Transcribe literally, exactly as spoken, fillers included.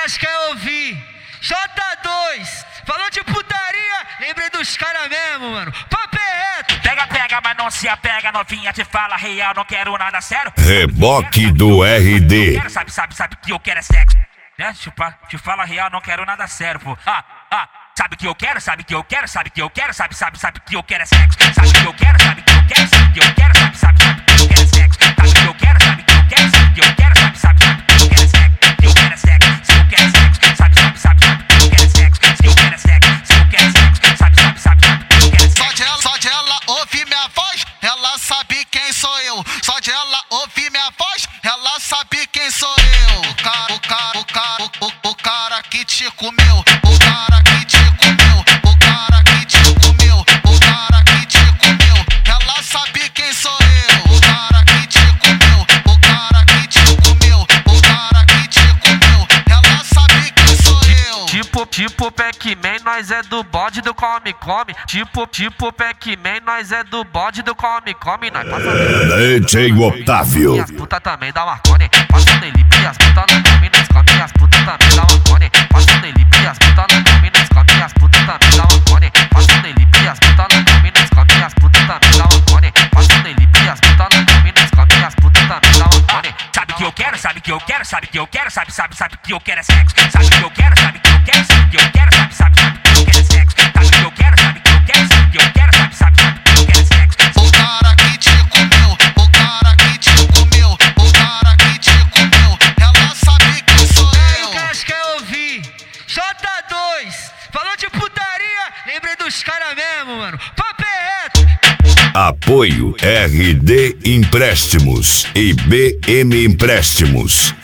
elas querem ouvir. J dois, falou de putaria, lembrei dos caras mesmo, mano. Papo é reto. Pega, pega, mas não se apega, novinha te fala real, não quero nada sério. Reboque do R D. Quero, sabe, sabe, sabe que eu quero é sexo. Né? Te, te fala real, não quero nada sério, pô. Ah, ah, sabe que eu quero, sabe que eu quero, sabe que eu quero, sabe, sabe, sabe que eu quero é sexo. Sabe que eu quero, sabe que eu quero, sabe que eu quero, sabe, sabe, sabe que eu quero é sexo. Sabe que eu quero, sabe que eu quero, sabe que eu quero, sabe, sabe, sabe que eu quero é sexo. Que eu quero é sexo, se eu quero é sexo, sabe, sabe, sabe, sabe que eu quero é sexo. Se eu quero é sexo, se eu quero é sexo, sabe, sabe, sabe, sabe que eu quero é sexo. Só de ela, só de ela ouvir minha voz, ela sabe quem sou eu. Só de ela ouvir minha voz, ela sabe quem sou eu. O cara, o cara, o cara, o, o, o cara que te comeu, o cara que te comeu, o cara que te comeu, o cara que te comeu, ela sabe quem sou eu. O cara que te comeu, o cara que te comeu, o cara que te comeu, ela sabe quem sou eu. Tipo, tipo Pac-Man, nós é do bode do come, come. Tipo, tipo Pac-Man, nós é do bode do come, come. Nós passa D J Otávio. E as putas também dá Marconi. Passa nele e as putas não come, nós come. E as putas também dá Marconi. Passa nele e as putas não come, nós come. E as putas também dá Marconi. Passa nele e as putas não come, nós come. E as putas também dá Marconi. Passa nele e as putas não come, nós come. E as putas também dá Marconi. Sabe que eu quero, sabe que eu quero, sabe que eu quero, sabe, sabe, sabe que eu quero é sexo. Sabe que eu quero, sabe que eu quero, sabe que eu quero, sabe, sabe, sabe que eu quero é sexo. Sabe que eu quero, sabe que eu quero, sabe que eu quero, sabe, sabe, sabe que eu quero é sexo. O cara que te comeu, o cara que te comeu, o cara que te comeu, ela sabe quem sou eu. Que elas querem ouvir. J dois, falou de putaria, lembrei dos caras mesmo, mano. Papo é reto. Apoio R D Empréstimos e B M Empréstimos.